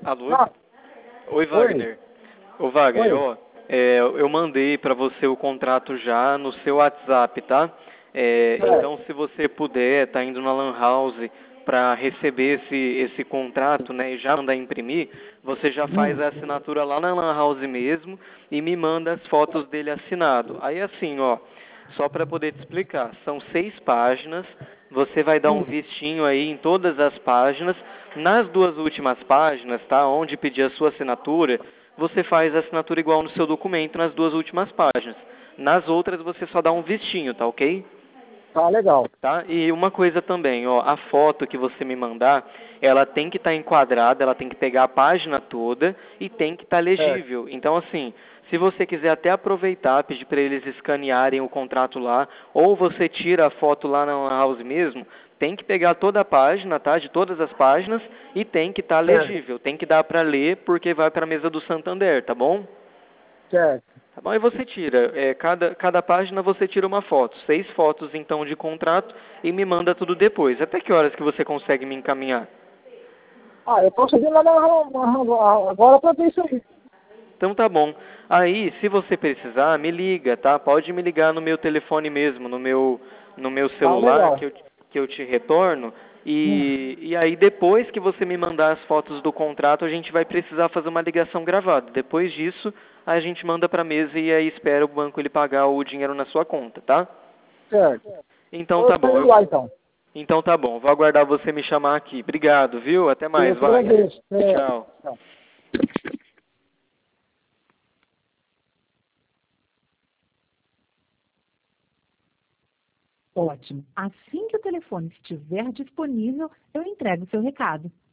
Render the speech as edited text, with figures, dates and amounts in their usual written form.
Alô? Ah, Oi, oi, Wagner. Ô, Wagner, oi. ó, eu mandei para você o contrato já no seu WhatsApp, tá? Então, Certo. se você puder, tá indo na Lan House para receber esse contrato, né, e já mandar imprimir, você já faz a assinatura lá na Lan House mesmo e me manda as fotos dele assinado. Aí, assim, ó, só para poder te explicar, são 6 páginas, você vai dar um vistinho aí em todas as páginas. Nas 2 últimas páginas, tá, onde pedir a sua assinatura, você faz a assinatura igual no seu documento nas 2 últimas páginas. Nas outras você só dá um vistinho, tá ok? Tá legal. Tá? E uma coisa também, ó, a foto que você me mandar, ela tem que estar enquadrada, ela tem que pegar a página toda e tem que estar Certo. legível. Então, assim, se você quiser até aproveitar, pedir para eles escanearem o contrato lá, ou você tira a foto lá na Lan House mesmo, tem que pegar toda a página, tá? De todas as páginas e tem que estar Certo. legível, tem que dar para ler porque vai para a mesa do Santander, tá bom? Certo. Tá bom? E você tira, cada página você tira uma foto, 6 fotos então de contrato e me manda tudo depois. Até que horas que você consegue me encaminhar? Ah, eu tô chegando lá agora pra ver isso aí. Então tá bom. Aí, se você precisar, me liga, tá? Pode me ligar no meu telefone mesmo, no meu Tá celular, legal. que eu te retorno. E aí, depois que você me mandar as fotos do contrato, a gente vai precisar fazer uma ligação gravada. Depois disso, a gente manda pra mesa e aí espera o banco ele pagar o dinheiro na sua conta, tá? Certo. Então Eu tá tô bom. indo lá então. Então tá bom. Vou aguardar você me chamar aqui. Obrigado, viu? Até mais, Eu que Wagner. agradeço. É. Tchau. Tchau. Ótimo. Assim que o telefone estiver disponível, eu entrego o seu recado.